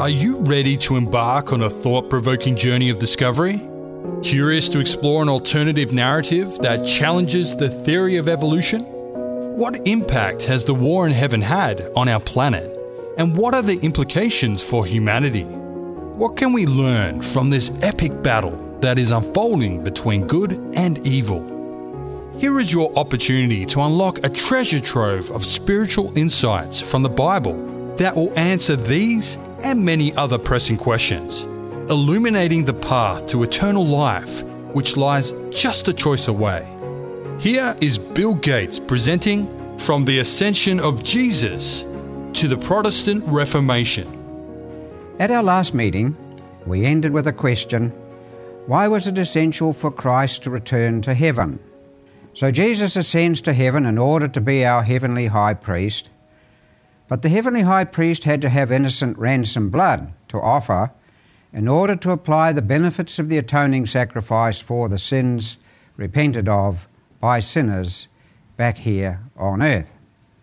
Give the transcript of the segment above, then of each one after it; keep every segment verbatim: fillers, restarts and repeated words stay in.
Are you ready to embark on a thought-provoking journey of discovery? Curious to explore an alternative narrative that challenges the theory of evolution? What impact has the war in heaven had on our planet? And what are the implications for humanity? What can we learn from this epic battle that is unfolding between good and evil? Here is your opportunity to unlock a treasure trove of spiritual insights from the Bible that will answer these and many other pressing questions, illuminating the path to eternal life, which lies just a choice away. Here is Bill Gates presenting From the Ascension of Jesus to the Protestant Reformation. At our last meeting, we ended with a question: why was it essential for Christ to return to heaven? So Jesus ascends to heaven in order to be our heavenly high priest, but the heavenly high priest had to have innocent ransom blood to offer in order to apply the benefits of the atoning sacrifice for the sins repented of by sinners back here on earth.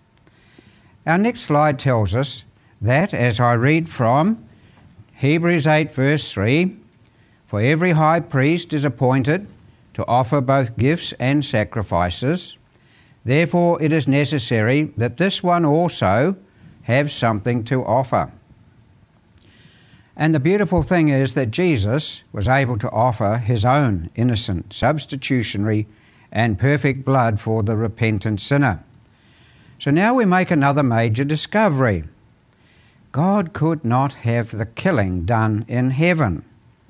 Our next slide tells us that, as I read from Hebrews eight verse three, for every high priest is appointed to offer both gifts and sacrifices. Therefore it is necessary that this one also have something to offer. And the beautiful thing is that Jesus was able to offer his own innocent, substitutionary, and perfect blood for the repentant sinner. So now we make another major discovery. God could not have the killing done in heaven.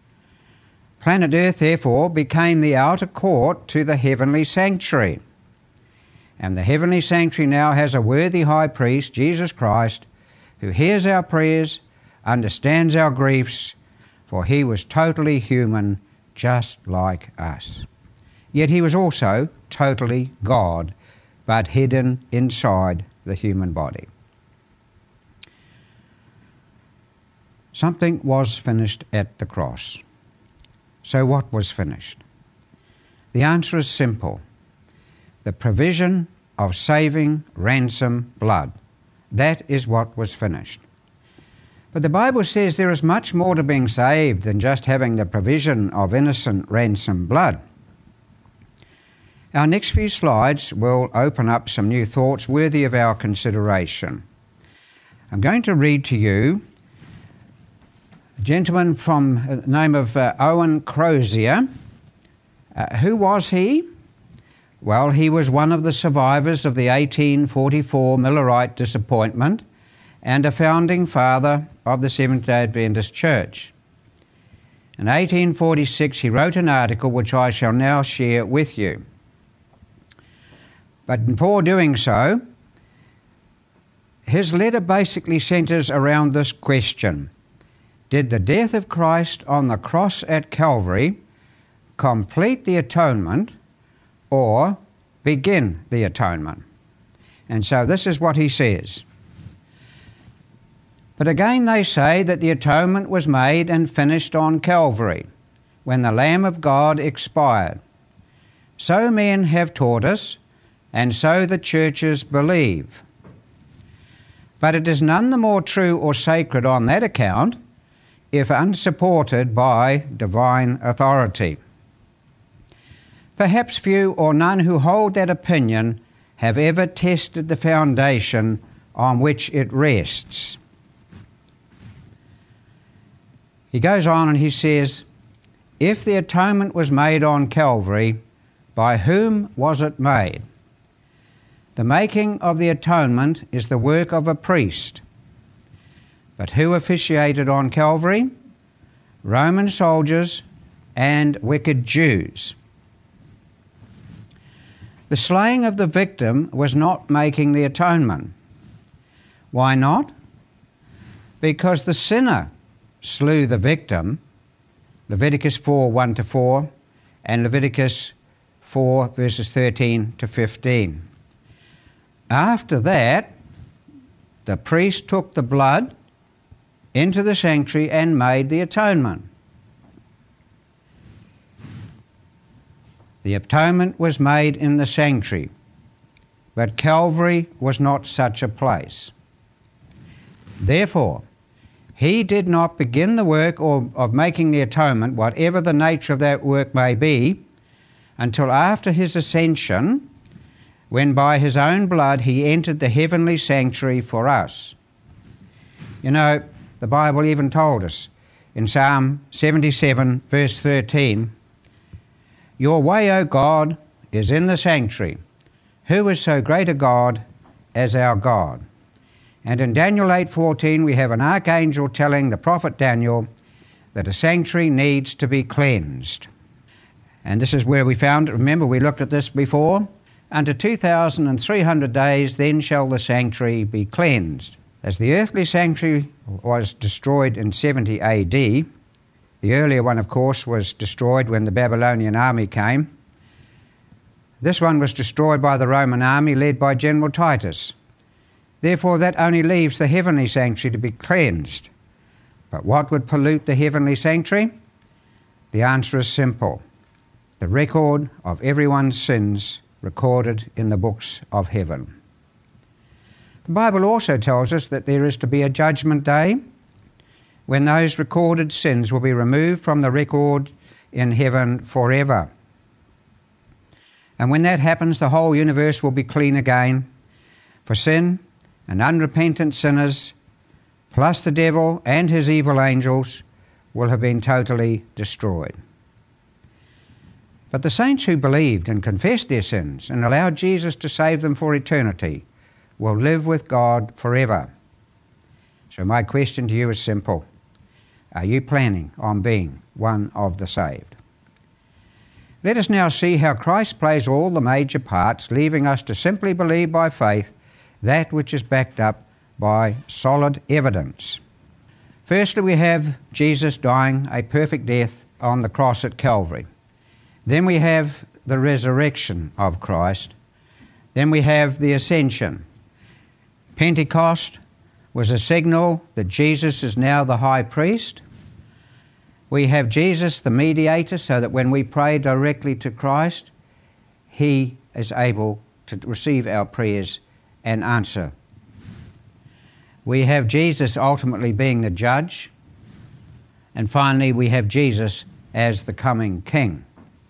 Planet Earth, therefore, became the outer court to the heavenly sanctuary. And the heavenly sanctuary now has a worthy high priest, Jesus Christ, who hears our prayers, understands our griefs, for he was totally human, just like us. Yet he was also totally God, but hidden inside the human body. Something was finished at the cross. So what was finished? The answer is simple. The provision of saving ransom blood. That is what was finished. But the Bible says there is much more to being saved than just having the provision of innocent ransom blood. Our next few slides will open up some new thoughts worthy of our consideration. I'm going to read to you a gentleman from the name of uh, Owen Crozier. Uh, who was he? Well, he was one of the survivors of the eighteen forty-four Millerite disappointment and a founding father of the Seventh-day Adventist Church. In eighteen forty-six, he wrote an article which I shall now share with you. But before doing so, his letter basically centers around this question: did the death of Christ on the cross at Calvary complete the atonement or begin the atonement? And so this is what he says. But again they say that the atonement was made and finished on Calvary, when the Lamb of God expired. So men have taught us, and so the churches believe. But it is none the more true or sacred on that account, if unsupported by divine authority. Perhaps few or none who hold that opinion have ever tested the foundation on which it rests. He goes on and he says, if the atonement was made on Calvary, by whom was it made? The making of the atonement is the work of a priest. But who officiated on Calvary? Roman soldiers and wicked Jews. The slaying of the victim was not making the atonement. Why not? Because the sinner slew the victim, Leviticus four, one to four, and Leviticus four, verses thirteen to fifteen. After that, the priest took the blood into the sanctuary and made the atonement. The atonement was made in the sanctuary, but Calvary was not such a place. Therefore, He did not begin the work or of making the atonement, whatever the nature of that work may be, until after his ascension, when by his own blood he entered the heavenly sanctuary for us. You know, the Bible even told us in Psalm seventy-seven, verse thirteen, "Your way, O God, is in the sanctuary. Who is so great a God as our God?" And in Daniel eight fourteen, we have an archangel telling the prophet Daniel that a sanctuary needs to be cleansed. And this is where we found it. Remember, we looked at this before. Unto two thousand three hundred days, then shall the sanctuary be cleansed. As the earthly sanctuary was destroyed in seventy A D, the earlier one, of course, was destroyed when the Babylonian army came. This one was destroyed by the Roman army led by General Titus. Therefore, that only leaves the heavenly sanctuary to be cleansed. But what would pollute the heavenly sanctuary? The answer is simple: the record of everyone's sins recorded in the books of heaven. The Bible also tells us that there is to be a judgment day when those recorded sins will be removed from the record in heaven forever. And when that happens, the whole universe will be clean again, for sin and unrepentant sinners, plus the devil and his evil angels, will have been totally destroyed. But the saints who believed and confessed their sins and allowed Jesus to save them for eternity will live with God forever. So my question to you is simple: are you planning on being one of the saved? Let us now see how Christ plays all the major parts, leaving us to simply believe by faith that which is backed up by solid evidence. Firstly, we have Jesus dying a perfect death on the cross at Calvary. Then we have the resurrection of Christ. Then we have the ascension. Pentecost was a signal that Jesus is now the high priest. We have Jesus the mediator, so that when we pray directly to Christ, he is able to receive our prayers and answer. We have Jesus ultimately being the judge. And finally, we have Jesus as the coming King.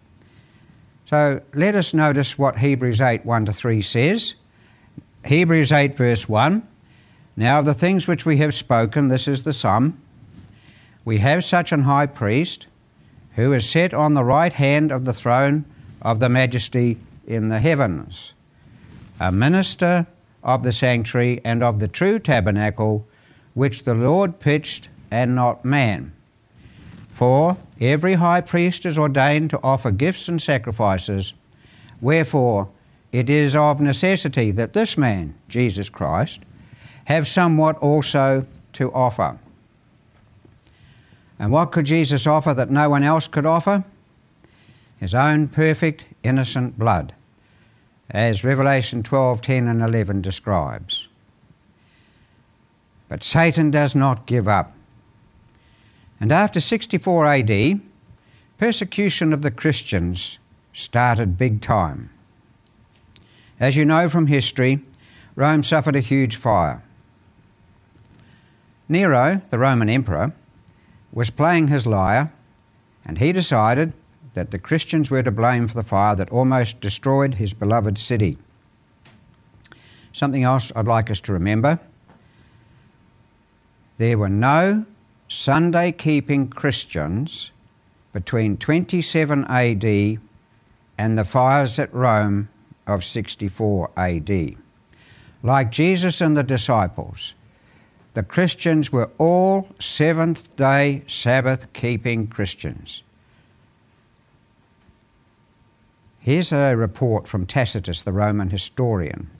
So let us notice what Hebrews eight, one to three says. Hebrews eight, verse one, "Now of the things which we have spoken, this is the sum. We have such an high priest, who is set on the right hand of the throne of the majesty in the heavens, a minister of the sanctuary and of the true tabernacle, which the Lord pitched and not man. For every high priest is ordained to offer gifts and sacrifices, wherefore it is of necessity that this man, Jesus Christ, have somewhat also to offer." And what could Jesus offer that no one else could offer? His own perfect, innocent blood, as Revelation twelve, ten and eleven describes. But Satan does not give up. And after sixty-four A D, persecution of the Christians started big time. As you know from history, Rome suffered a huge fire. Nero, the Roman emperor, was playing his lyre, and he decided that the Christians were to blame for the fire that almost destroyed his beloved city. Something else I'd like us to remember: there were no Sunday-keeping Christians between twenty-seven A D and the fires at Rome of sixty-four A D. Like Jesus and the disciples, the Christians were all Seventh-day Sabbath-keeping Christians. Here's a report from Tacitus, the Roman historian.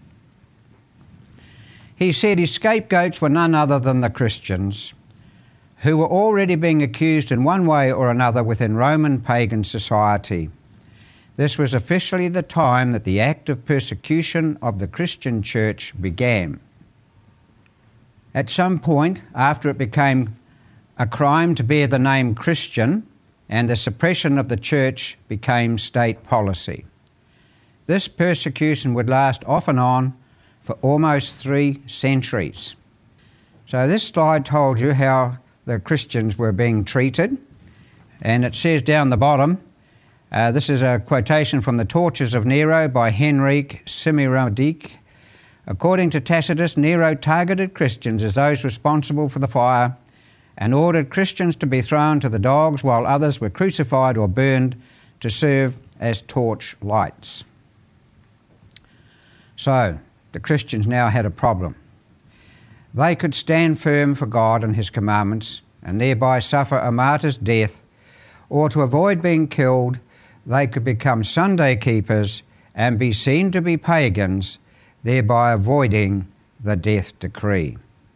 He said his scapegoats were none other than the Christians, who were already being accused in one way or another within Roman pagan society. This was officially the time that the act of persecution of the Christian church began. At some point, after it became a crime to bear the name Christian, and the suppression of the church became state policy. This persecution would last off and on for almost three centuries. So this slide told you how the Christians were being treated, and it says down the bottom, uh, this is a quotation from The Tortures of Nero by Henrique Simiradich. According to Tacitus, Nero targeted Christians as those responsible for the fire and ordered Christians to be thrown to the dogs while others were crucified or burned to serve as torch lights. So, the Christians now had a problem. They could stand firm for God and His commandments and thereby suffer a martyr's death, or to avoid being killed, they could become Sunday keepers and be seen to be pagans, thereby avoiding the death decree.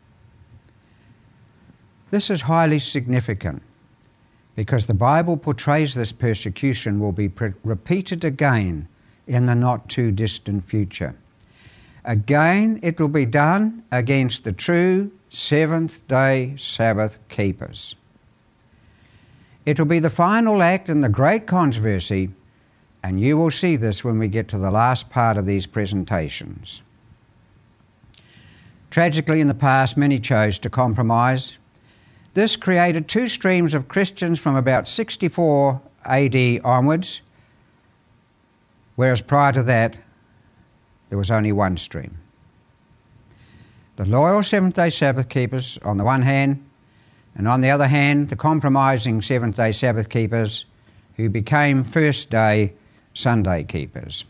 This is highly significant because the Bible portrays this persecution will be pre- repeated again in the not too distant future. Again, it will be done against the true seventh-day Sabbath keepers. It will be the final act in the great controversy, and you will see this when we get to the last part of these presentations. Tragically, in the past, many chose to compromise. This created two streams of Christians from about sixty-four A D onwards, whereas prior to that, there was only one stream. The loyal Seventh-day Sabbath keepers on the one hand, and on the other hand, the compromising Seventh-day Sabbath keepers who became first-day Sunday keepers.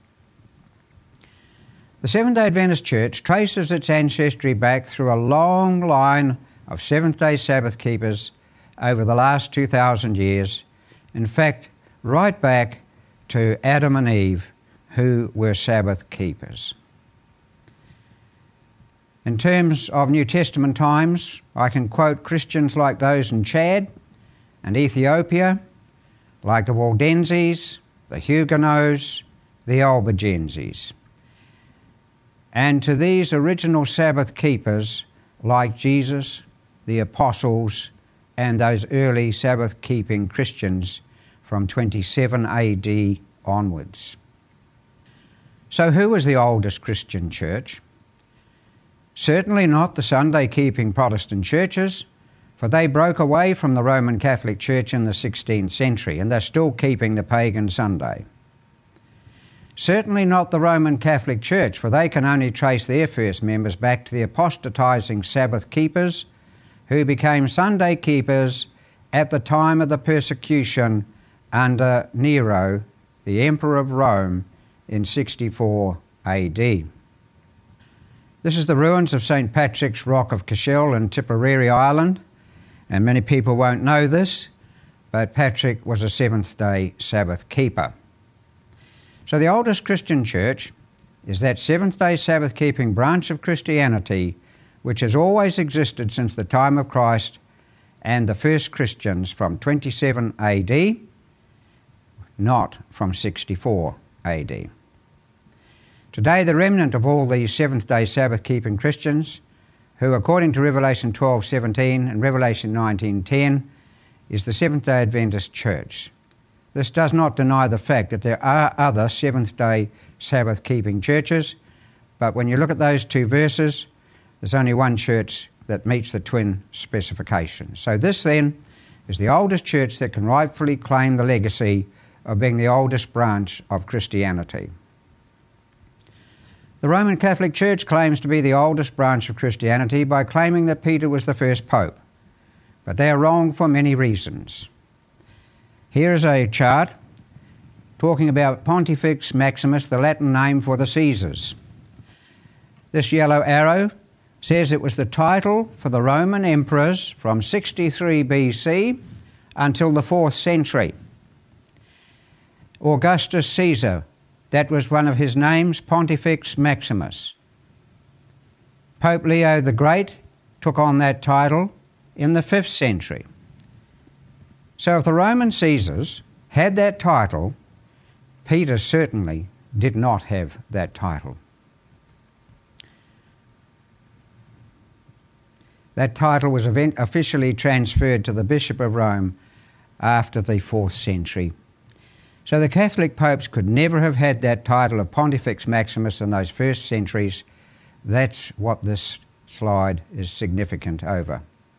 The Seventh-day Adventist Church traces its ancestry back through a long line of Seventh-day Sabbath keepers over the last two thousand years, in fact, right back to Adam and Eve, who were Sabbath keepers. In terms of New Testament times, I can quote Christians like those in Chad and Ethiopia, like the Waldenses, the Huguenots, the Albigenses. And to these original Sabbath keepers, like Jesus, the apostles, and those early Sabbath-keeping Christians from twenty-seven A D onwards. So who was the oldest Christian church? Certainly not the Sunday-keeping Protestant churches, for they broke away from the Roman Catholic Church in the sixteenth century, and they're still keeping the pagan Sunday. Certainly not the Roman Catholic Church, for they can only trace their first members back to the apostatizing Sabbath keepers who became Sunday keepers at the time of the persecution under Nero, the Emperor of Rome, in sixty-four A D. This is the ruins of Saint Patrick's Rock of Cashel in Tipperary, Ireland, and many people won't know this, but Patrick was a Seventh-day Sabbath keeper. So the oldest Christian church is that Seventh-day Sabbath-keeping branch of Christianity which has always existed since the time of Christ and the first Christians from twenty-seven A D, not from sixty-four A D. Today, the remnant of all these Seventh-day Sabbath-keeping Christians, who according to Revelation twelve seventeen and Revelation nineteen ten, is the Seventh-day Adventist Church. This does not deny the fact that there are other Seventh-day Sabbath-keeping churches, but when you look at those two verses, there's only one church that meets the twin specifications. So this then is the oldest church that can rightfully claim the legacy of being the oldest branch of Christianity. The Roman Catholic Church claims to be the oldest branch of Christianity by claiming that Peter was the first pope, but they are wrong for many reasons. Here is a chart talking about Pontifex Maximus, the Latin name for the Caesars. This yellow arrow says it was the title for the Roman emperors from sixty-three B C until the fourth century. Augustus Caesar, that was one of his names, Pontifex Maximus. Pope Leo the Great took on that title in the fifth century. So if the Roman Caesars had that title, Peter certainly did not have that title. That title was event- officially transferred to the Bishop of Rome after the fourth century. So the Catholic popes could never have had that title of Pontifex Maximus in those first centuries. That's what this slide is significant over.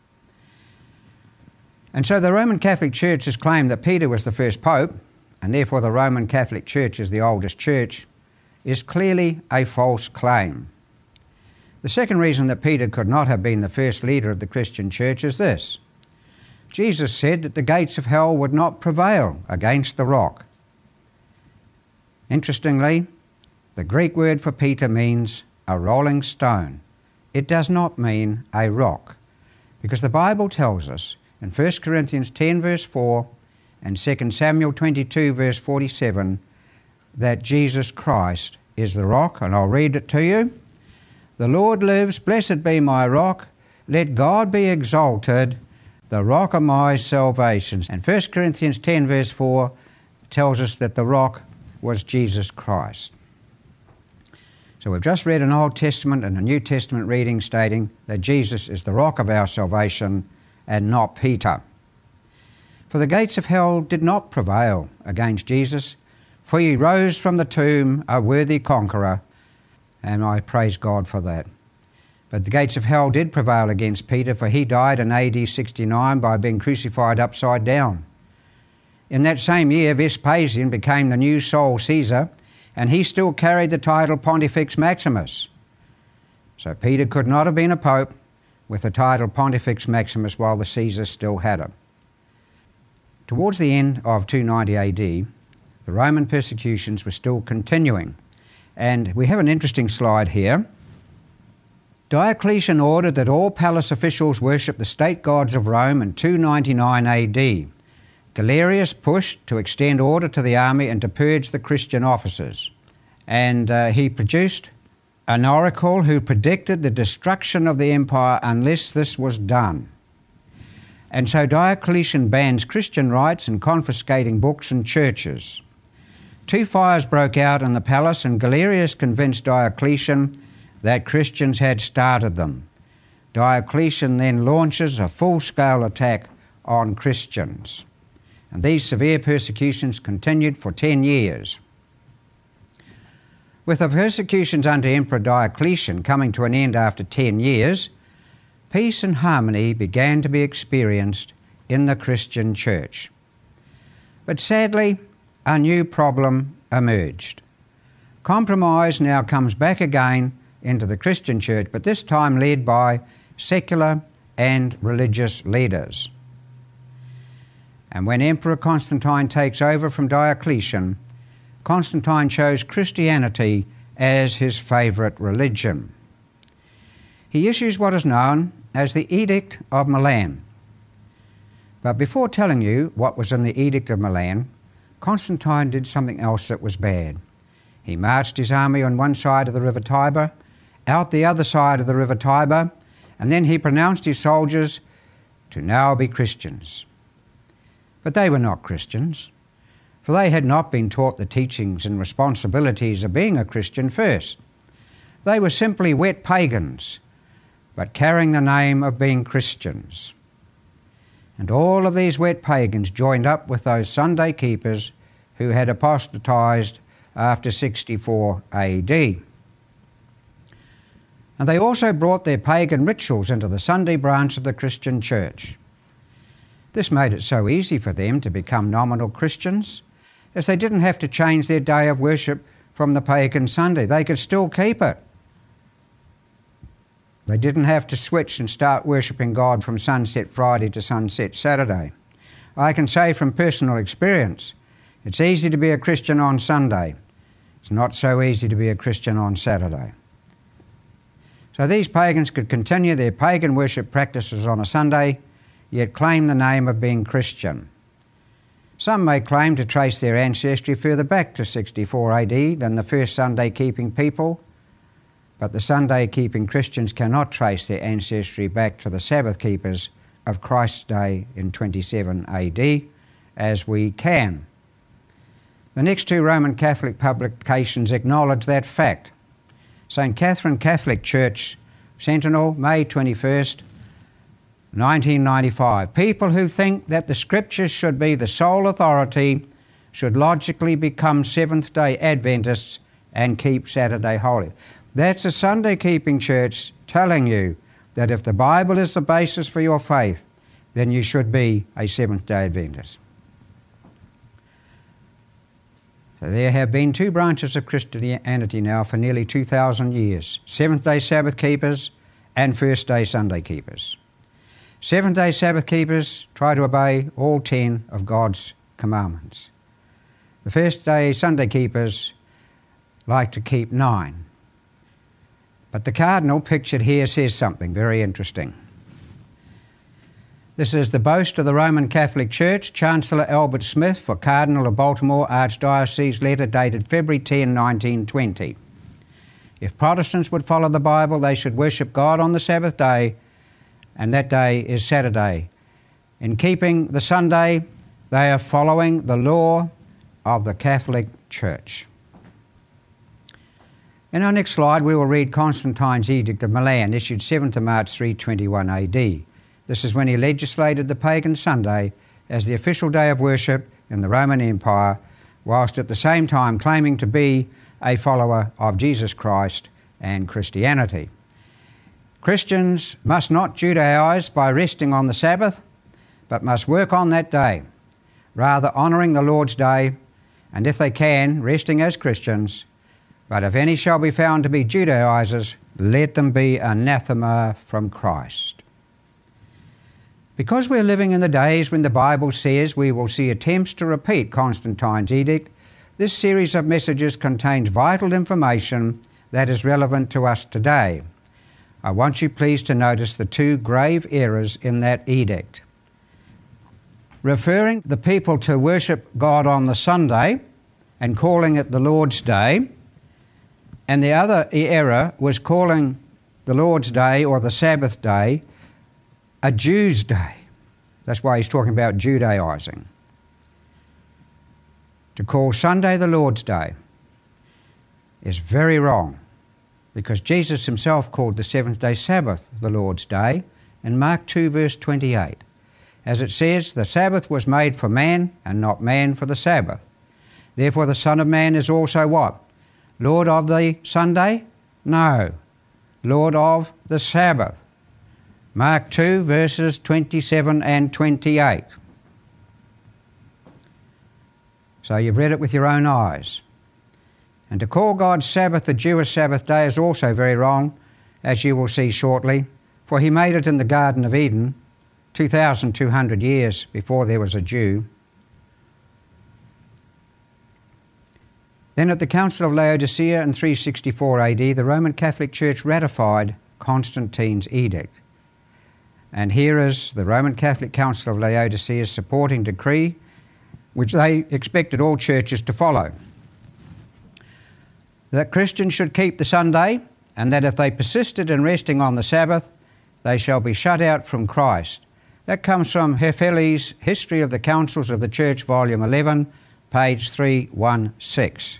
And so the Roman Catholic Church has claimed that Peter was the first pope, and therefore the Roman Catholic Church is the oldest church, is clearly a false claim. The second reason that Peter could not have been the first leader of the Christian church is this. Jesus said that the gates of hell would not prevail against the rock. Interestingly, the Greek word for Peter means a rolling stone. It does not mean a rock, because the Bible tells us in First Corinthians ten verse four and Second Samuel twenty-two verse forty-seven that Jesus Christ is the rock, and I'll read it to you. The Lord lives, blessed be my rock, let God be exalted, the rock of my salvation. And First Corinthians ten verse four tells us that the rock was Jesus Christ. So we've just read an Old Testament and a New Testament reading stating that Jesus is the rock of our salvation and not Peter. For the gates of hell did not prevail against Jesus, for he rose from the tomb a worthy conqueror, and I praise God for that. But the gates of hell did prevail against Peter, for he died in A D sixty-nine by being crucified upside down. In that same year, Vespasian became the new sole Caesar, and he still carried the title Pontifex Maximus. So Peter could not have been a pope with the title Pontifex Maximus while the Caesars still had it. Towards the end of two ninety A D, the Roman persecutions were still continuing, and we have an interesting slide here. Diocletian ordered that all palace officials worship the state gods of Rome in two ninety-nine A D. Galerius pushed to extend order to the army and to purge the Christian officers. And uh, he produced an oracle who predicted the destruction of the empire unless this was done. And so Diocletian bans Christian rites and confiscating books and churches. Two fires broke out in the palace, and Galerius convinced Diocletian that Christians had started them. Diocletian then launches a full-scale attack on Christians. And these severe persecutions continued for ten years. With the persecutions under Emperor Diocletian coming to an end after ten years, peace and harmony began to be experienced in the Christian church. But sadly, a new problem emerged. Compromise now comes back again into the Christian church, but this time led by secular and religious leaders. And when Emperor Constantine takes over from Diocletian, Constantine chose Christianity as his favourite religion. He issues what is known as the Edict of Milan. But before telling you what was in the Edict of Milan, Constantine did something else that was bad. He marched his army on one side of the River Tiber, out the other side of the River Tiber, and then he pronounced his soldiers to now be Christians. But they were not Christians, for they had not been taught the teachings and responsibilities of being a Christian first. They were simply wet pagans, but carrying the name of being Christians. And all of these wet pagans joined up with those Sunday keepers who had apostatized after sixty-four A D. And they also brought their pagan rituals into the Sunday branch of the Christian church. This made it so easy for them to become nominal Christians, as they didn't have to change their day of worship from the pagan Sunday. They could still keep it. They didn't have to switch and start worshipping God from sunset Friday to sunset Saturday. I can say from personal experience, it's easy to be a Christian on Sunday. It's not so easy to be a Christian on Saturday. So these pagans could continue their pagan worship practices on a Sunday, yet claim the name of being Christian. Some may claim to trace their ancestry further back to sixty-four A D than the first Sunday-keeping people, but the Sunday-keeping Christians cannot trace their ancestry back to the Sabbath keepers of Christ's day in twenty-seven A D, as we can. The next two Roman Catholic publications acknowledge that fact. Saint Catherine Catholic Church, Sentinel, May twenty-first, nineteen ninety-five. People who think that the Scriptures should be the sole authority should logically become Seventh-day Adventists and keep Saturday holy. That's a Sunday-keeping church telling you that if the Bible is the basis for your faith, then you should be a Seventh-day Adventist. So there have been two branches of Christianity now for nearly two thousand years, Seventh-day Sabbath keepers and First-day Sunday keepers. Seventh-day Sabbath keepers try to obey all ten of God's commandments. The First-day Sunday keepers like to keep nine. But the cardinal pictured here says something very interesting. This is the boast of the Roman Catholic Church, Chancellor Albert Smith for Cardinal of Baltimore Archdiocese, letter dated February tenth, nineteen twenty. If Protestants would follow the Bible, they should worship God on the Sabbath day, and that day is Saturday. In keeping the Sunday, they are following the law of the Catholic Church. In our next slide, we will read Constantine's Edict of Milan, issued seventh of March three twenty-one A D. This is when he legislated the pagan Sunday as the official day of worship in the Roman Empire, whilst at the same time claiming to be a follower of Jesus Christ and Christianity. Christians must not Judaize by resting on the Sabbath, but must work on that day, rather honouring the Lord's day, and if they can, resting as Christians. But if any shall be found to be Judaizers, let them be anathema from Christ. Because we're living in the days when the Bible says we will see attempts to repeat Constantine's edict, this series of messages contains vital information that is relevant to us today. I want you please to notice the two grave errors in that edict. Referring the people to worship God on the Sunday and calling it the Lord's Day, and the other error was calling the Lord's Day or the Sabbath day a Jew's day. That's why he's talking about Judaizing. To call Sunday the Lord's Day is very wrong, because Jesus himself called the seventh-day Sabbath the Lord's Day in Mark two verse twenty-eight. As it says, the Sabbath was made for man and not man for the Sabbath. Therefore the Son of Man is also what? Lord of the Sunday? No. Lord of the Sabbath. Mark two verses twenty-seven and twenty-eight. So you've read it with your own eyes. And to call God's Sabbath the Jewish Sabbath day is also very wrong, as you will see shortly, for he made it in the Garden of Eden two thousand two hundred years before there was a Jew. Then at the Council of Laodicea in three sixty-four A D, the Roman Catholic Church ratified Constantine's edict. And here is the Roman Catholic Council of Laodicea's supporting decree, which they expected all churches to follow. That Christians should keep the Sunday, and that if they persisted in resting on the Sabbath, they shall be shut out from Christ. That comes from Hefeli's History of the Councils of the Church, Volume eleven, page three sixteen.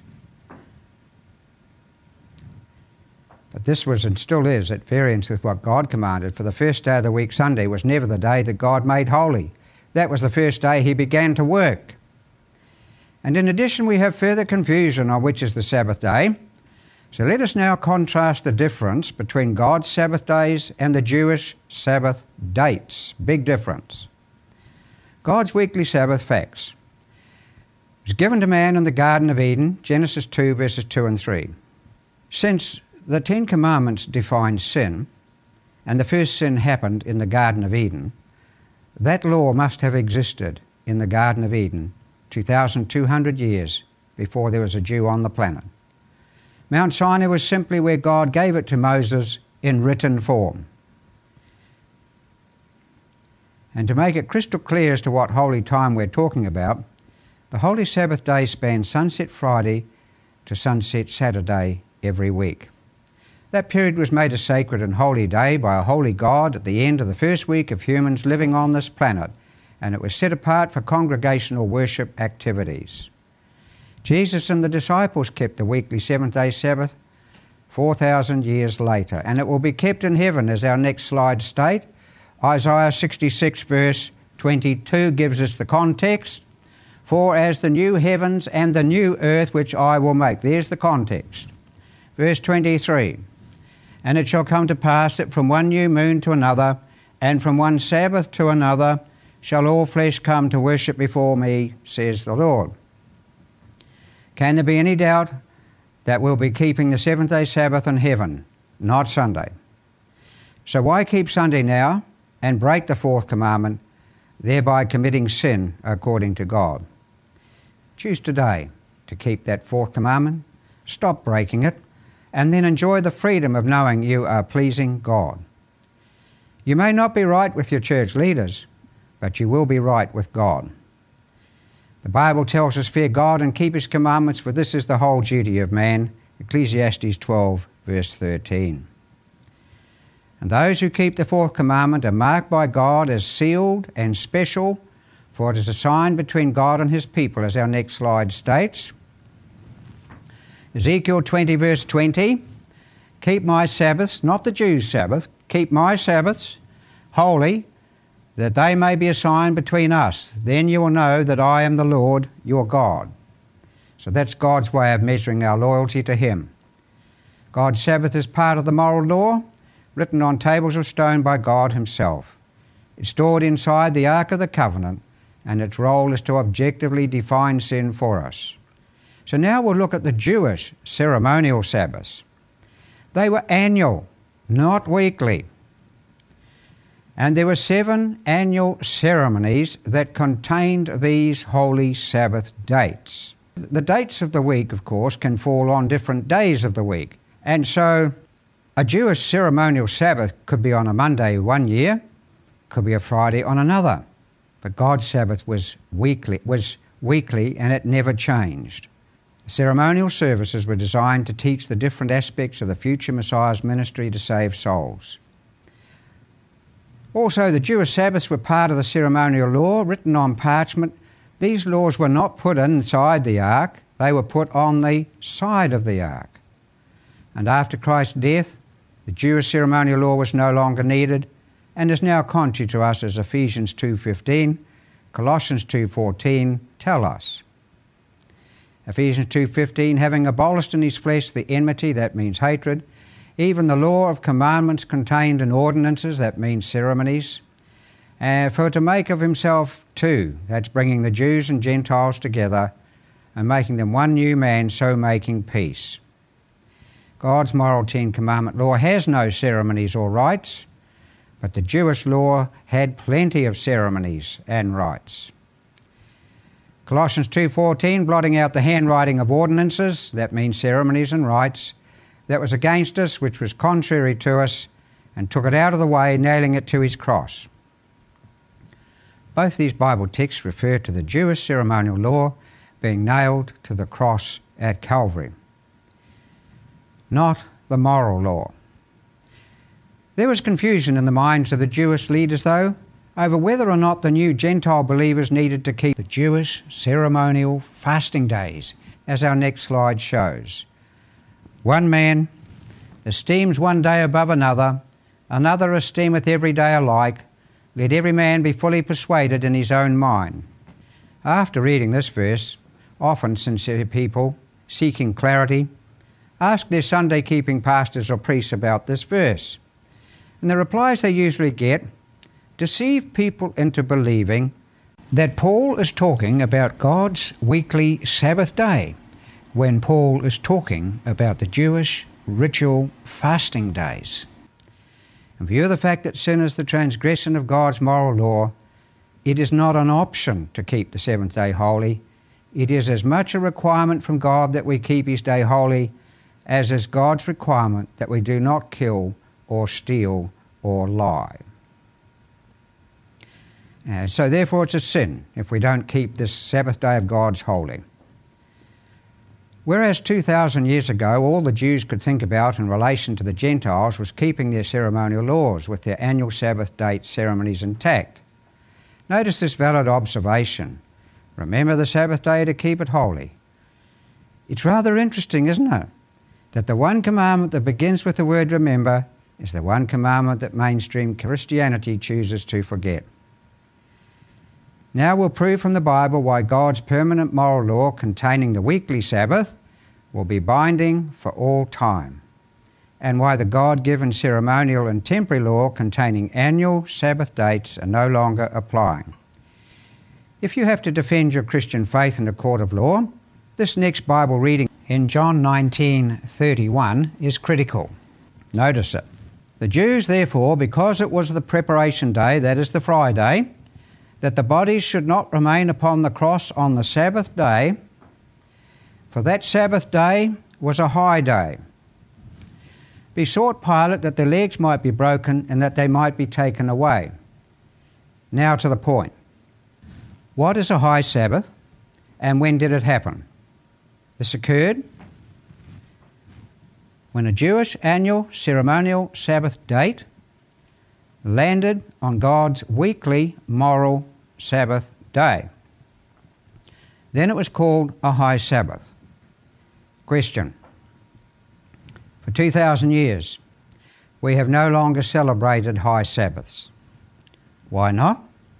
But this was and still is at variance with what God commanded, for the first day of the week, Sunday, was never the day that God made holy. That was the first day he began to work. And in addition, we have further confusion on which is the Sabbath day. So let us now contrast the difference between God's Sabbath days and the Jewish Sabbath dates. Big difference. God's weekly Sabbath facts. It was given to man in the Garden of Eden, Genesis two verses two and three. Since the Ten Commandments define sin, and the first sin happened in the Garden of Eden, that law must have existed in the Garden of Eden two thousand two hundred years before there was a Jew on the planet. Mount Sinai was simply where God gave it to Moses in written form. And to make it crystal clear as to what holy time we're talking about, the Holy Sabbath day spans sunset Friday to sunset Saturday every week. That period was made a sacred and holy day by a holy God at the end of the first week of humans living on this planet, and it was set apart for congregational worship activities. Jesus and the disciples kept the weekly seventh-day Sabbath four thousand years later, and it will be kept in heaven, as our next slide state. Isaiah sixty-six verse twenty-two gives us the context. For as the new heavens and the new earth which I will make. There's the context. Verse twenty-three. And it shall come to pass that from one new moon to another, and from one Sabbath to another, shall all flesh come to worship before me, says the Lord. Can there be any doubt that we'll be keeping the seventh-day Sabbath in heaven, not Sunday? So why keep Sunday now and break the fourth commandment, thereby committing sin according to God? Choose today to keep that fourth commandment, stop breaking it, and then enjoy the freedom of knowing you are pleasing God. You may not be right with your church leaders, but you will be right with God. The Bible tells us, fear God and keep his commandments, for this is the whole duty of man. Ecclesiastes twelve, verse thirteen. And those who keep the fourth commandment are marked by God as sealed and special, for it is a sign between God and his people, as our next slide states. Ezekiel twenty, verse twenty, keep my Sabbaths, not the Jews' Sabbath, keep my Sabbaths holy, that they may be a sign between us. Then you will know that I am the Lord your God. So that's God's way of measuring our loyalty to him. God's Sabbath is part of the moral law, written on tables of stone by God himself. It's stored inside the Ark of the Covenant, and its role is to objectively define sin for us. So now we'll look at the Jewish ceremonial Sabbaths. They were annual, not weekly. And there were seven annual ceremonies that contained these holy Sabbath dates. The dates of the week, of course, can fall on different days of the week. And so a Jewish ceremonial Sabbath could be on a Monday one year, could be a Friday on another. But God's Sabbath was weekly, was weekly and it never changed. The ceremonial services were designed to teach the different aspects of the future Messiah's ministry to save souls. Also, the Jewish Sabbaths were part of the ceremonial law, written on parchment. These laws were not put inside the ark, they were put on the side of the ark. And after Christ's death, the Jewish ceremonial law was no longer needed and is now contrary to us, as Ephesians two fifteen, Colossians two fourteen tell us. Ephesians two fifteen, having abolished in his flesh the enmity, that means hatred, even the law of commandments contained in ordinances, that means ceremonies, uh, for to make of himself two, that's bringing the Jews and Gentiles together and making them one new man, so making peace. God's moral Ten Commandment law has no ceremonies or rites, but the Jewish law had plenty of ceremonies and rites. Colossians two fourteen, blotting out the handwriting of ordinances, that means ceremonies and rites, that was against us, which was contrary to us, and took it out of the way, nailing it to his cross. Both these Bible texts refer to the Jewish ceremonial law being nailed to the cross at Calvary, not the moral law. There was confusion in the minds of the Jewish leaders, though, over whether or not the new Gentile believers needed to keep the Jewish ceremonial fasting days, as our next slide shows. One man esteems one day above another, another esteemeth every day alike. Let every man be fully persuaded in his own mind. After reading this verse, often sincere people, seeking clarity, ask their Sunday-keeping pastors or priests about this verse. And the replies they usually get deceive people into believing that Paul is talking about God's weekly Sabbath day, when Paul is talking about the Jewish ritual fasting days. In view of the fact that sin is the transgression of God's moral law, it is not an option to keep the seventh day holy. It is as much a requirement from God that we keep his day holy as is God's requirement that we do not kill or steal or lie. Uh, so therefore it's a sin if we don't keep this Sabbath day of God's holy. Whereas two thousand years ago all the Jews could think about in relation to the Gentiles was keeping their ceremonial laws with their annual Sabbath date ceremonies intact. Notice this valid observation. Remember the Sabbath day to keep it holy. It's rather interesting, isn't it, that the one commandment that begins with the word remember is the one commandment that mainstream Christianity chooses to forget. Now we'll prove from the Bible why God's permanent moral law containing the weekly Sabbath will be binding for all time. and why the God-given ceremonial and temporary law containing annual Sabbath dates are no longer applying. If you have to defend your Christian faith in a court of law, this next Bible reading in John nineteen thirty-one is critical. Notice it. The Jews, therefore, because it was the preparation day, that is the Friday, that the bodies should not remain upon the cross on the Sabbath day, for that Sabbath day was a high day, besought Pilate that their legs might be broken and that they might be taken away. Now to the point. What is a high Sabbath, and when did it happen? This occurred when a Jewish annual ceremonial Sabbath date landed on God's weekly moral Sabbath day. Then it was called a high Sabbath. Question. For two thousand years, we have no longer celebrated high Sabbaths. Why not?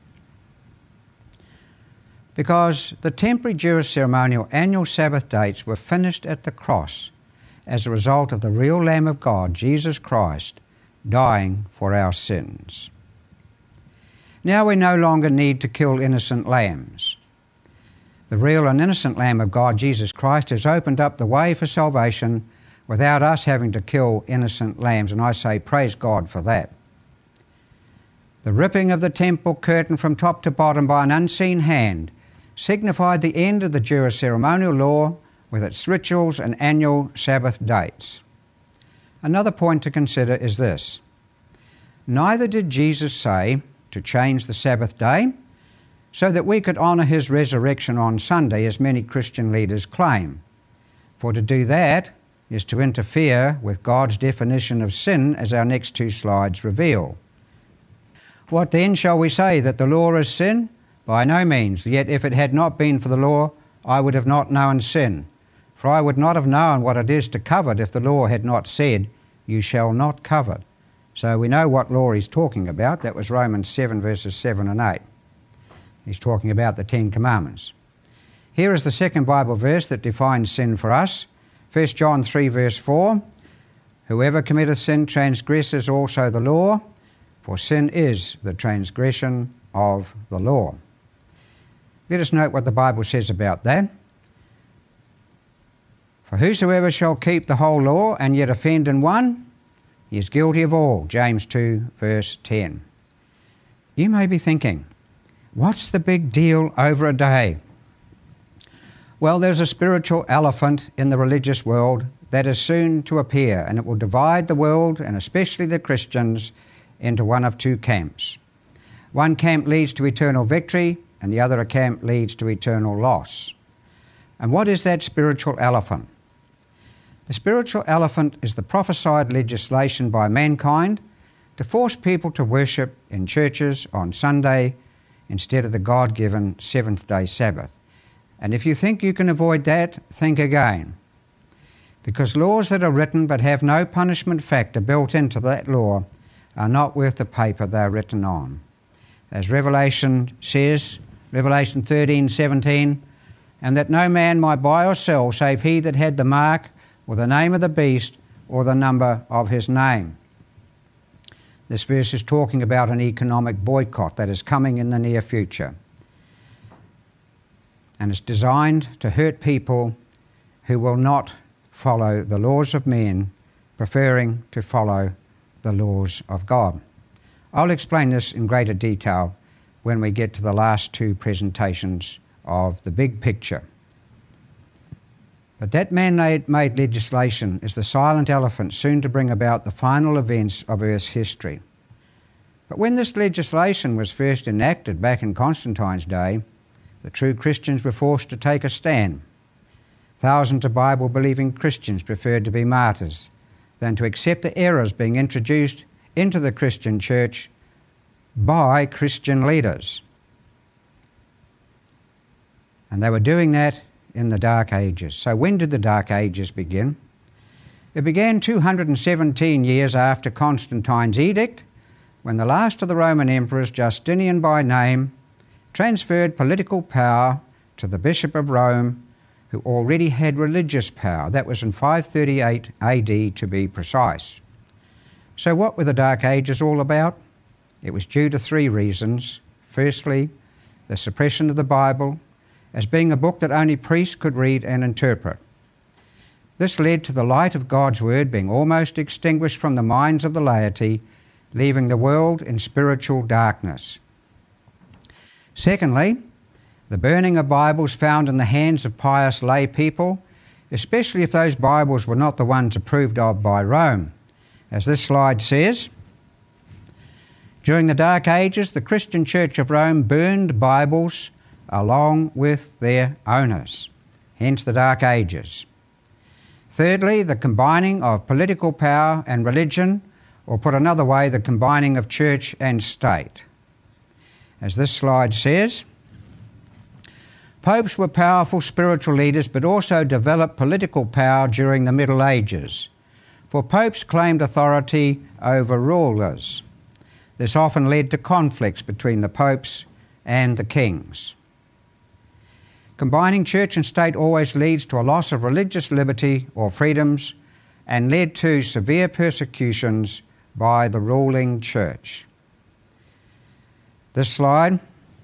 Because the temporary Jewish ceremonial annual Sabbath dates were finished at the cross as a result of the real Lamb of God, Jesus Christ, dying for our sins. Now we no longer need to kill innocent lambs. The real and innocent Lamb of God, Jesus Christ, has opened up the way for salvation without us having to kill innocent lambs, and I say praise God for that. The ripping of the temple curtain from top to bottom by an unseen hand signified the end of the Jewish ceremonial law with its rituals and annual Sabbath dates. Another point to consider is this. Neither did Jesus say to change the Sabbath day so that we could honour his resurrection on Sunday, as many Christian leaders claim. For to do that is to interfere with God's definition of sin, as our next two slides reveal. What then shall we say, that the law is sin? By no means. Yet if it had not been for the law, I would have not known sin. For I would not have known what it is to covet if the law had not said, you shall not covet. So we know what law he's talking about. That was Romans seven, verses seven and eight. He's talking about the Ten Commandments. Here is the second Bible verse that defines sin for us. First John three, verse four. Whoever committeth sin transgresses also the law, for sin is the transgression of the law. Let us note what the Bible says about that. For whosoever shall keep the whole law and yet offend in one, he is guilty of all. James two, verse ten. You may be thinking, what's the big deal over a day? Well, there's a spiritual elephant in the religious world that is soon to appear, and it will divide the world, and especially the Christians, into one of two camps. One camp leads to eternal victory, and the other camp leads to eternal loss. And what is that spiritual elephant? The spiritual elephant is the prophesied legislation by mankind to force people to worship in churches on Sunday instead of the God-given seventh-day Sabbath. And if you think you can avoid that, think again. Because laws that are written but have no punishment factor built into that law are not worth the paper they are written on. As Revelation says, Revelation thirteen, seventeen, and that no man might buy or sell save he that had the mark or the name of the beast or the number of his name. This verse is talking about an economic boycott that is coming in the near future. And it's designed to hurt people who will not follow the laws of men, preferring to follow the laws of God. I'll explain this in greater detail when we get to the last two presentations of the big picture. But that man-made legislation is the silent elephant soon to bring about the final events of Earth's history. But when this legislation was first enacted back in Constantine's day, the true Christians were forced to take a stand. Thousands of Bible-believing Christians preferred to be martyrs than to accept the errors being introduced into the Christian church by Christian leaders. And they were doing that in the Dark Ages. So when did the Dark Ages begin? It began two hundred seventeen years after Constantine's edict, when the last of the Roman emperors, Justinian by name, transferred political power to the Bishop of Rome, who already had religious power. That was in five thirty-eight A D to be precise. So what were the Dark Ages all about? It was due to three reasons. Firstly, the suppression of the Bible as being a book that only priests could read and interpret. This led to the light of God's Word being almost extinguished from the minds of the laity, leaving the world in spiritual darkness. Secondly, the burning of Bibles found in the hands of pious lay people, especially if those Bibles were not the ones approved of by Rome. As this slide says, during the Dark Ages, the Christian Church of Rome burned Bibles along with their owners, hence the Dark Ages. Thirdly, the combining of political power and religion, or put another way, the combining of church and state. As this slide says, popes were powerful spiritual leaders but also developed political power during the Middle Ages, for popes claimed authority over rulers. This often led to conflicts between the popes and the kings. Combining church and state always leads to a loss of religious liberty or freedoms and led to severe persecutions by the ruling church. This slide.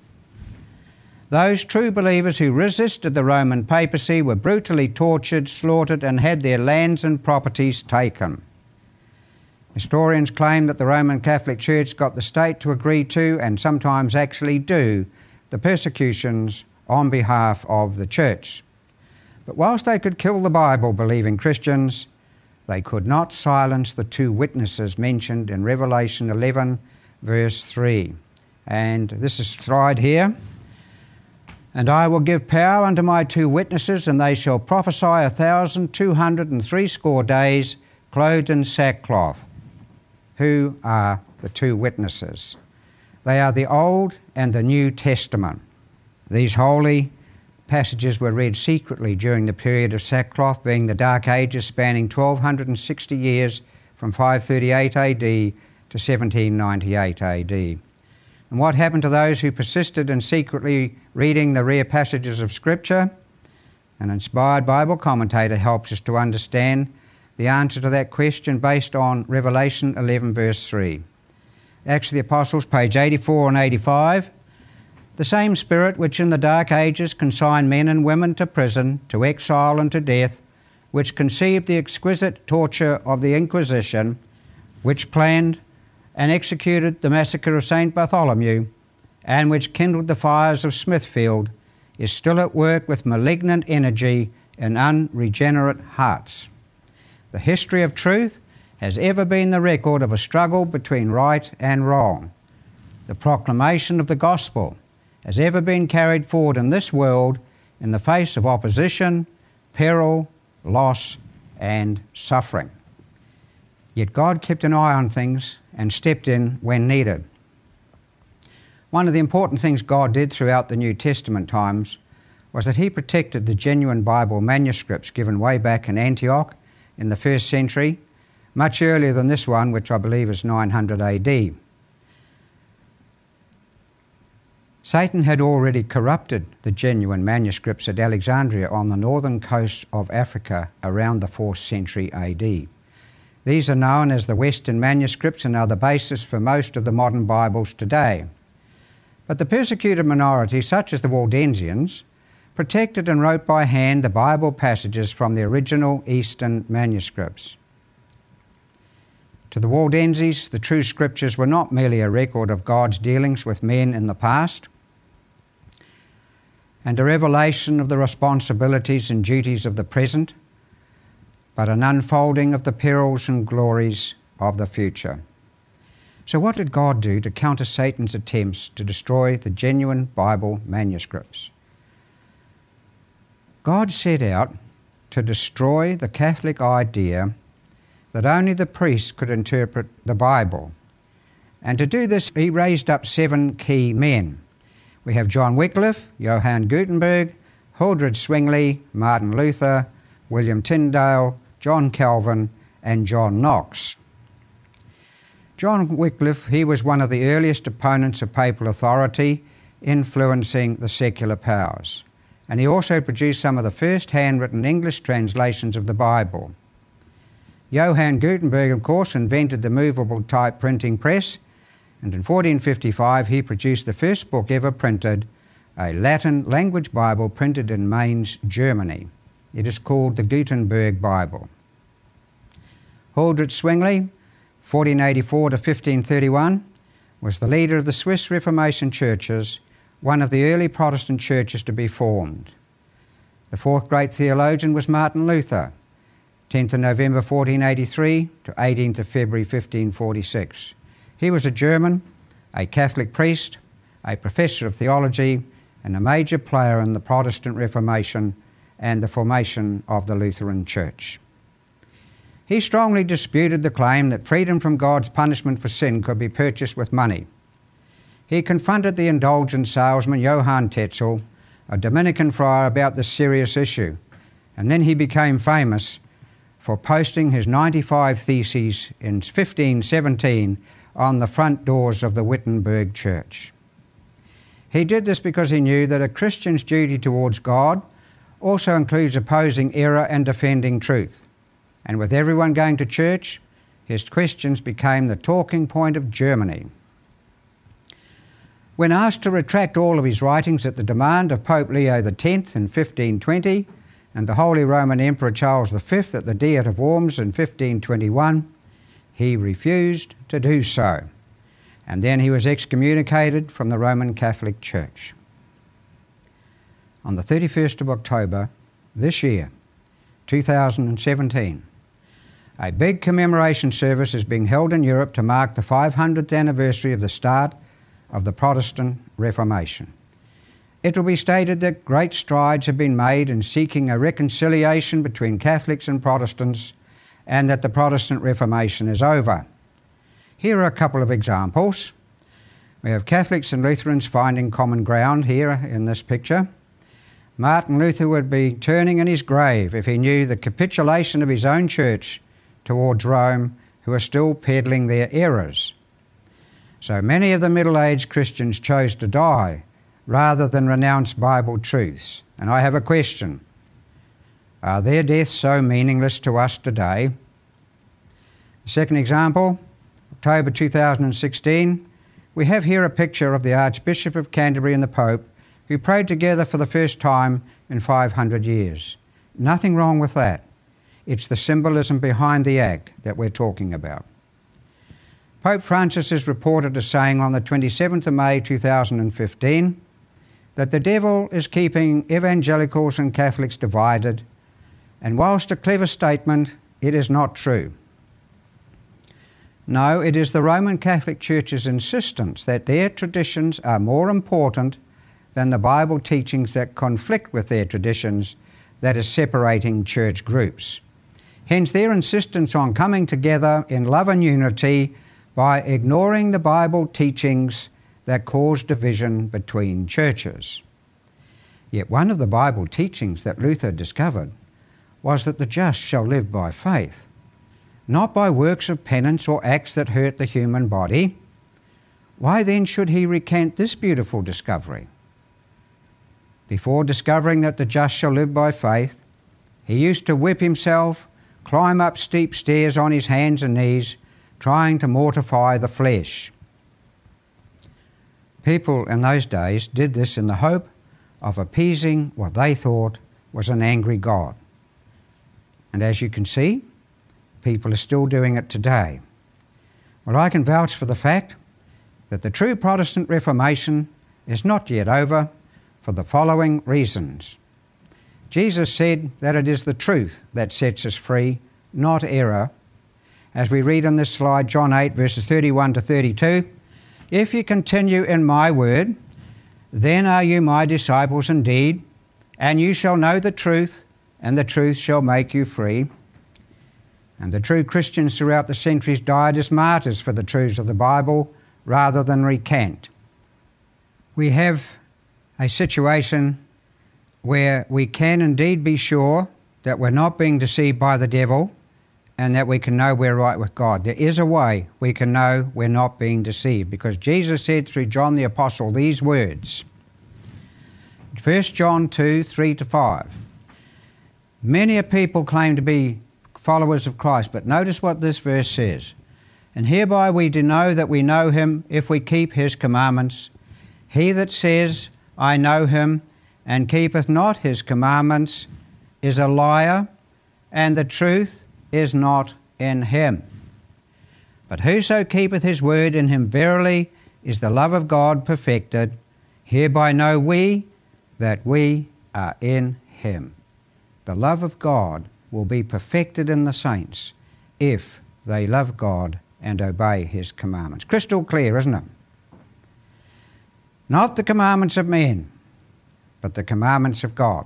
Those true believers who resisted the Roman papacy were brutally tortured, slaughtered, and had their lands and properties taken. Historians claim that the Roman Catholic Church got the state to agree to, and sometimes actually do, the persecutions on behalf of the church. But whilst they could kill the Bible-believing Christians, they could not silence the two witnesses mentioned in Revelation eleven, verse three. And this is slide here. And I will give power unto my two witnesses, and they shall prophesy a thousand two hundred and threescore days, clothed in sackcloth. Who are the two witnesses? They are the Old and the New Testament. These holy passages were read secretly during the period of sackcloth, being the Dark Ages spanning twelve sixty years from five thirty-eight A D to seventeen ninety-eight A D. And what happened to those who persisted in secretly reading the rare passages of Scripture? An inspired Bible commentator helps us to understand the answer to that question based on Revelation eleven, verse three. Acts of the Apostles, page eighty-four and eighty-five. The same Spirit which in the Dark Ages consigned men and women to prison, to exile and to death, which conceived the exquisite torture of the Inquisition, which planned and executed the massacre of Saint Bartholomew, and which kindled the fires of Smithfield, is still at work with malignant energy in unregenerate hearts. The history of truth has ever been the record of a struggle between right and wrong. The proclamation of the gospel has ever been carried forward in this world in the face of opposition, peril, loss, and suffering. Yet God kept an eye on things and stepped in when needed. One of the important things God did throughout the New Testament times was that He protected the genuine Bible manuscripts given way back in Antioch in the first century, much earlier than this one, which I believe is nine hundred A D. Satan had already corrupted the genuine manuscripts at Alexandria on the northern coast of Africa around the fourth century A D. These are known as the Western manuscripts and are the basis for most of the modern Bibles today. But the persecuted minority, such as the Waldensians, protected and wrote by hand the Bible passages from the original Eastern manuscripts. To the Waldenses, the true scriptures were not merely a record of God's dealings with men in the past and a revelation of the responsibilities and duties of the present, but an unfolding of the perils and glories of the future. So what did God do to counter Satan's attempts to destroy the genuine Bible manuscripts? God set out to destroy the Catholic idea that only the priests could interpret the Bible. And to do this, he raised up seven key men. We have John Wycliffe, Johann Gutenberg, Huldred Zwingli, Martin Luther, William Tyndale, John Calvin, and John Knox. John Wycliffe, he was one of the earliest opponents of papal authority, influencing the secular powers. and he also produced some of the first handwritten English translations of the Bible. Johann Gutenberg, of course, invented the movable type printing press, and in fourteen fifty-five he produced the first book ever printed, a Latin language Bible printed in Mainz, Germany. It is called the Gutenberg Bible. Huldrych Zwingli, fourteen eighty-four to fifteen thirty-one, was the leader of the Swiss Reformation churches, one of the early Protestant churches to be formed. The fourth great theologian was Martin Luther, tenth of November fourteen eighty-three to eighteenth of February fifteen forty-six. He was a German, a Catholic priest, a professor of theology, and a major player in the Protestant Reformation and the formation of the Lutheran Church. He strongly disputed the claim that freedom from God's punishment for sin could be purchased with money. He confronted the indulgent salesman Johann Tetzel, a Dominican friar, about this serious issue, and then he became famous for posting his ninety-five Theses in fifteen seventeen on the front doors of the Wittenberg Church. He did this because he knew that a Christian's duty towards God also includes opposing error and defending truth. And with everyone going to church, his questions became the talking point of Germany. When asked to retract all of his writings at the demand of Pope Leo the tenth in fifteen twenty and the Holy Roman Emperor Charles the fifth at the Diet of Worms in fifteen twenty-one, he refused to do so, and then he was excommunicated from the Roman Catholic Church. On the thirty-first of October this year, two thousand seventeen, a big commemoration service is being held in Europe to mark the five hundredth anniversary of the start of the Protestant Reformation. It will be stated that great strides have been made in seeking a reconciliation between Catholics and Protestants, and that the Protestant Reformation is over. Here are a couple of examples. We have Catholics and Lutherans finding common ground here in this picture. Martin Luther would be turning in his grave if he knew the capitulation of his own church towards Rome, who are still peddling their errors. So many of the middle-aged Christians chose to die rather than renounce Bible truths. And I have a question. Are their deaths so meaningless to us today? The second example, October two thousand sixteen, we have here a picture of the Archbishop of Canterbury and the Pope, who prayed together for the first time in five hundred years. Nothing wrong with that. It's the symbolism behind the act that we're talking about. Pope Francis is reported as saying on the twenty-seventh of May two thousand fifteen that the devil is keeping evangelicals and Catholics divided, and whilst a clever statement, it is not true. No, it is the Roman Catholic Church's insistence that their traditions are more important than the Bible teachings that conflict with their traditions that is separating church groups. Hence their insistence on coming together in love and unity by ignoring the Bible teachings that cause division between churches. Yet one of the Bible teachings that Luther discovered was that the just shall live by faith, not by works of penance or acts that hurt the human body. Why then should he recant this beautiful discovery? Before discovering that the just shall live by faith, he used to whip himself, climb up steep stairs on his hands and knees, trying to mortify the flesh. People in those days did this in the hope of appeasing what they thought was an angry God. And as you can see, people are still doing it today. Well, I can vouch for the fact that the true Protestant Reformation is not yet over for the following reasons. Jesus said that it is the truth that sets us free, not error. As we read on this slide, John eight, verses thirty-one to thirty-two, "If you continue in my word, then are you my disciples indeed, and you shall know the truth, and the truth shall make you free." And the true Christians throughout the centuries died as martyrs for the truths of the Bible rather than recant. We have a situation where we can indeed be sure that we're not being deceived by the devil and that we can know we're right with God. There is a way we can know we're not being deceived, because Jesus said through John the Apostle these words, First John two, three to five. Many a people claim to be followers of Christ, but notice what this verse says. And hereby we do know that we know him if we keep his commandments. He that says, I know him, and keepeth not his commandments, is a liar, and the truth is not in him. But whoso keepeth his word, in him verily is the love of God perfected. Hereby know we that we are in him. The love of God will be perfected in the saints if they love God and obey his commandments. Crystal clear, isn't it? Not the commandments of men, but the commandments of God.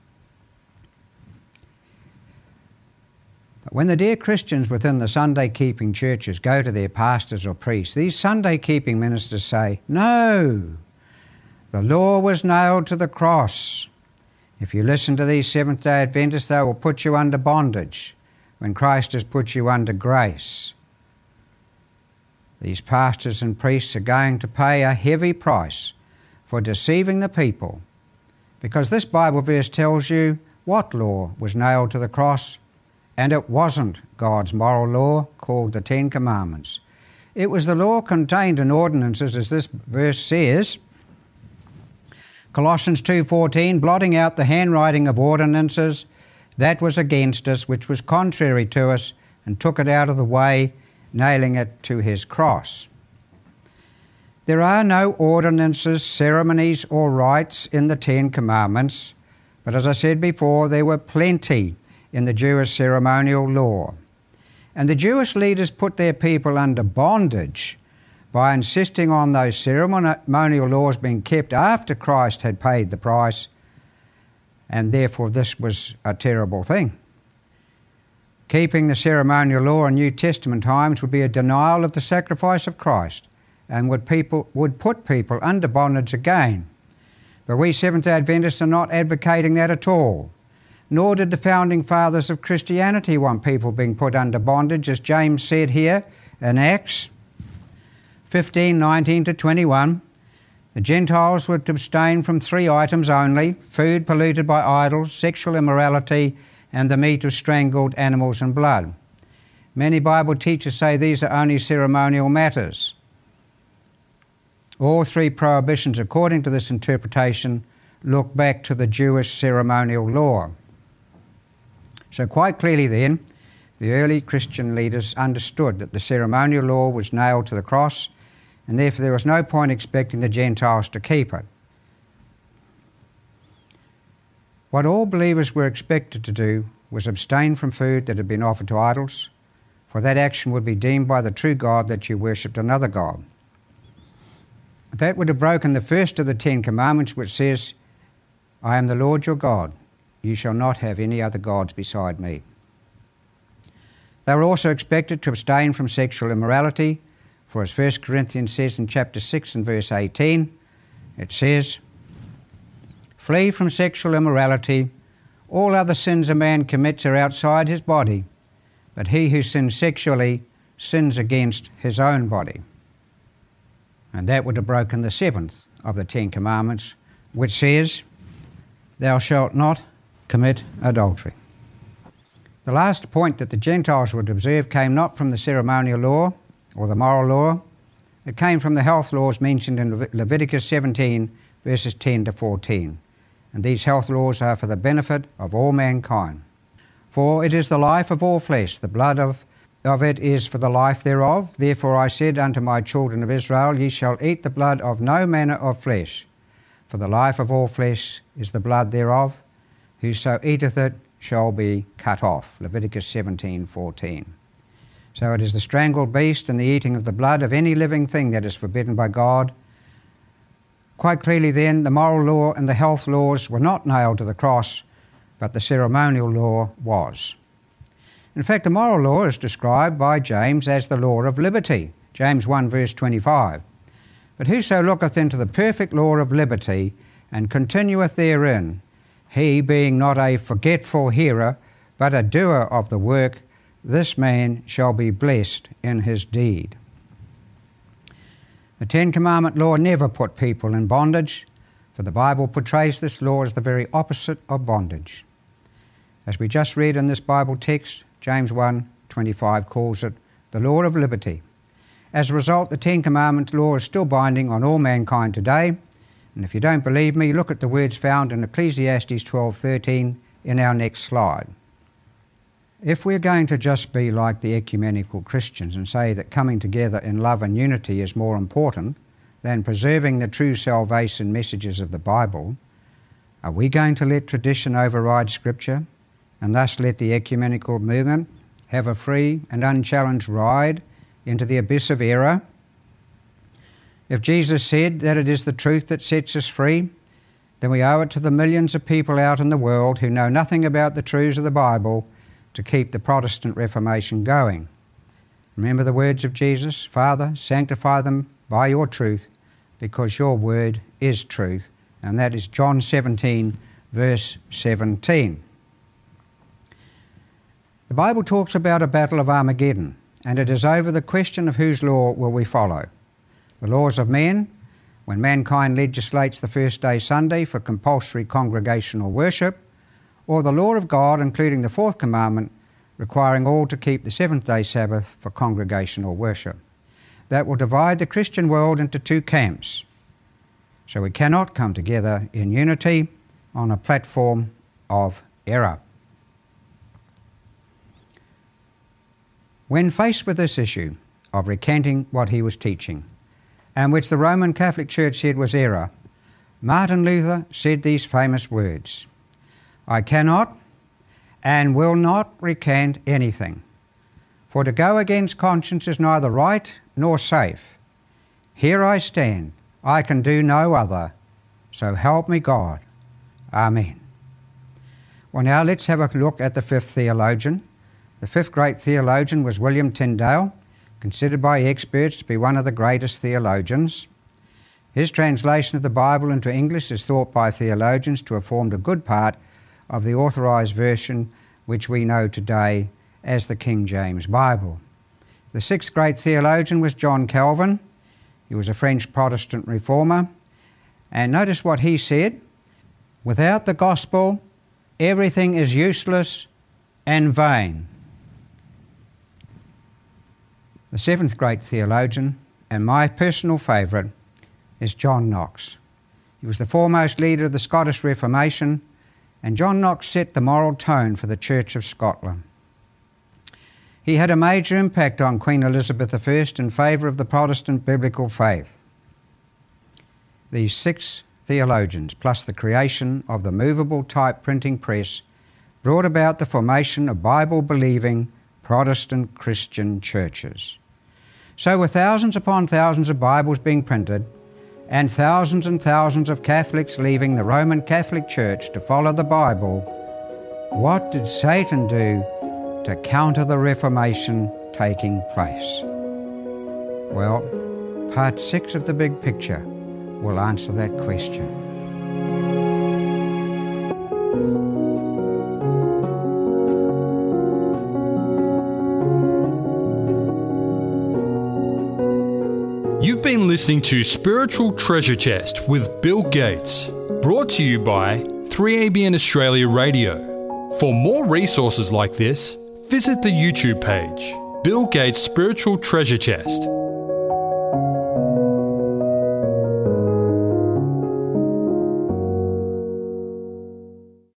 But when the dear Christians within the Sunday-keeping churches go to their pastors or priests, these Sunday-keeping ministers say, no, the law was nailed to the cross. If you listen to these Seventh-day Adventists, they will put you under bondage when Christ has put you under grace. These pastors and priests are going to pay a heavy price for deceiving the people, because this Bible verse tells you what law was nailed to the cross, and it wasn't God's moral law called the Ten Commandments. It was the law contained in ordinances, as this verse says, Colossians two fourteen, blotting out the handwriting of ordinances that was against us, which was contrary to us, and took it out of the way, nailing it to his cross. There are no ordinances, ceremonies, or rites in the Ten Commandments, but as I said before, there were plenty in the Jewish ceremonial law. And the Jewish leaders put their people under bondage by insisting on those ceremonial laws being kept after Christ had paid the price, and therefore this was a terrible thing. Keeping the ceremonial law in New Testament times would be a denial of the sacrifice of Christ, and would people would put people under bondage again. But we Seventh-day Adventists are not advocating that at all. Nor did the founding fathers of Christianity want people being put under bondage, as James said here in Acts fifteen, nineteen to twenty-one. The Gentiles were to abstain from three items only: food polluted by idols, sexual immorality, and the meat of strangled animals and blood. Many Bible teachers say these are only ceremonial matters. All three prohibitions, according to this interpretation, look back to the Jewish ceremonial law. So quite clearly then, the early Christian leaders understood that the ceremonial law was nailed to the cross, and therefore there was no point expecting the Gentiles to keep it. What all believers were expected to do was abstain from food that had been offered to idols, for that action would be deemed by the true God that you worshipped another God. That would have broken the first of the Ten Commandments, which says, I am the Lord your God. You shall not have any other gods beside me. They were also expected to abstain from sexual immorality, for as First Corinthians says in chapter six and verse eighteen, it says, flee from sexual immorality. All other sins a man commits are outside his body, but he who sins sexually sins against his own body. And that would have broken the seventh of the Ten Commandments, which says, thou shalt not commit adultery. The last point that the Gentiles would observe came not from the ceremonial law or the moral law. It came from the health laws mentioned in Leviticus seventeen, verses ten to fourteen. And these health laws are for the benefit of all mankind. For it is the life of all flesh, the blood of, of it is for the life thereof. Therefore I said unto my children of Israel, ye shall eat the blood of no manner of flesh, for the life of all flesh is the blood thereof. Whoso eateth it shall be cut off. Leviticus seventeen, fourteen. So it is the strangled beast and the eating of the blood of any living thing that is forbidden by God. Quite clearly then, the moral law and the health laws were not nailed to the cross, but the ceremonial law was. In fact, the moral law is described by James as the law of liberty, James one verse twenty-five. But whoso looketh into the perfect law of liberty and continueth therein, he being not a forgetful hearer, but a doer of the work, this man shall be blessed in his deed. The Ten Commandment law never put people in bondage, For the Bible portrays this law as the very opposite of bondage. As we just read in this Bible text, James one twenty-five calls it the law of liberty. As a result, the Ten Commandments law is still binding on all mankind today. And if you don't believe me, look at the words found in Ecclesiastes twelve thirteen in our next slide. If we're going to just be like the ecumenical Christians and say that coming together in love and unity is more important than preserving the true salvation messages of the Bible, are we going to let tradition override Scripture and thus let the ecumenical movement have a free and unchallenged ride into the abyss of error? If Jesus said that it is the truth that sets us free, then we owe it to the millions of people out in the world who know nothing about the truths of the Bible to keep the Protestant Reformation going. Remember the words of Jesus, Father, sanctify them by your truth, because your word is truth. And that is John seventeen, verse seventeen. The Bible talks about a battle of Armageddon, and it is over the question of whose law will we follow. The laws of men, when mankind legislates the first day Sunday for compulsory congregational worship, or the law of God, including the fourth commandment, requiring all to keep the seventh-day Sabbath for congregational worship. That will divide the Christian world into two camps. So we cannot come together in unity on a platform of error. When faced with this issue of recanting what he was teaching, and which the Roman Catholic Church said was error, Martin Luther said these famous words, I cannot and will not recant anything, for to go against conscience is neither right nor safe. Here I stand, I can do no other, so help me God. Amen. Well, now let's have a look at the fifth theologian. The fifth great theologian was William Tyndale, considered by experts to be one of the greatest theologians. His translation of the Bible into English is thought by theologians to have formed a good part of the authorized version which we know today as the King James Bible. The sixth great theologian was John Calvin. He was a French Protestant reformer. And notice what he said, without the gospel, everything is useless and vain. The seventh great theologian, and my personal favourite, is John Knox. He was the foremost leader of the Scottish Reformation, and John Knox set the moral tone for the Church of Scotland. He had a major impact on Queen Elizabeth the First in favour of the Protestant biblical faith. These six theologians, plus the creation of the movable type printing press, brought about the formation of Bible-believing Protestant Christian churches. So with thousands upon thousands of Bibles being printed, and thousands and thousands of Catholics leaving the Roman Catholic Church to follow the Bible, what did Satan do to counter the Reformation taking place? Well, part six of the big picture will answer that question. You've been listening to Spiritual Treasure Chest with Bill Gates, brought to you by three A B N Australia Radio. For more resources like this, visit the YouTube page, Bill Gates Spiritual Treasure Chest.